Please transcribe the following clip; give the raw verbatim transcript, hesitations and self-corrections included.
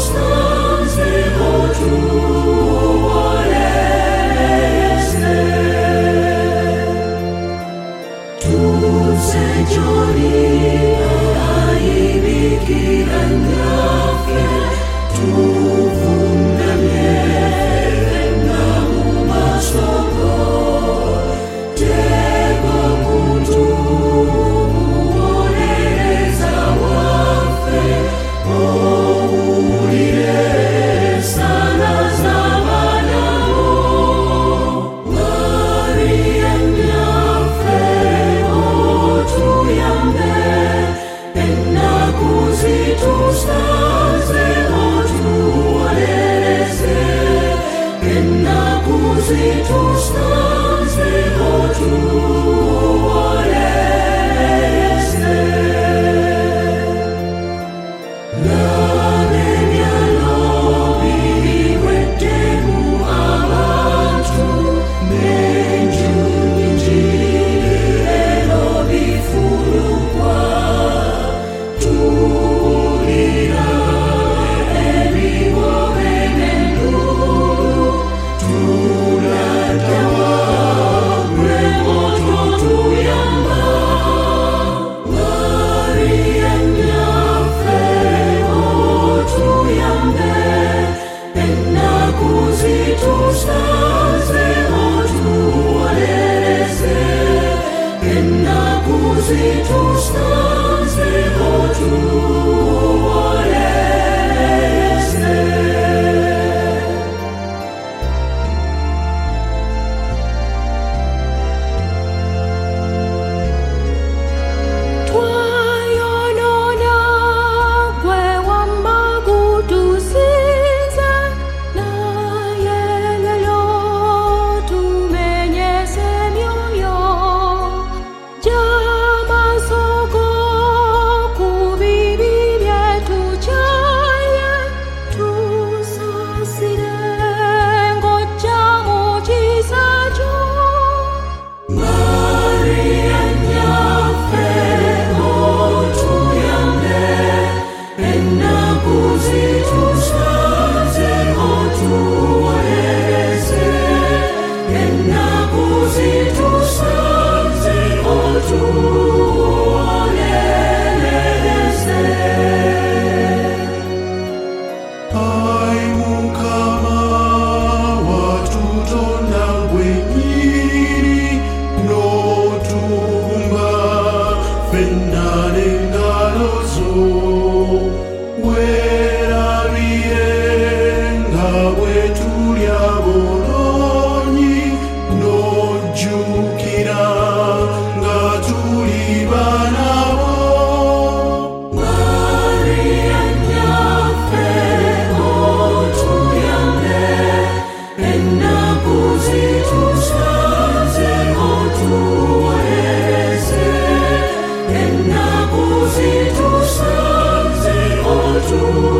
stanze otuorese. Tu sei giorni ai bikira nafre, tu vundamie namu masoko, tego kuntu muoreza wafe, o urire sana zamanamo. Maria nafre otuyambe, enna così tu stanze otuorese, enna così tu stanze otuorese. La mia lobi vettemu avantu, mengiu ingire lobi furu qua. Tu ira e vivo venenduru, tu la dawa remoto tu yamba. Maria nafre tu yambe, enna così tu stanze otuorese, enna così tu stanze otuorese. Ai mukama watutonda gwenyini notumba fennane ngalozo werabire nga bwetulya bolonyi nojjukira nga tuli banabo. Maria nafre otuyambe, enna così tu stanze otuorese, enna così tu stanze otuorese.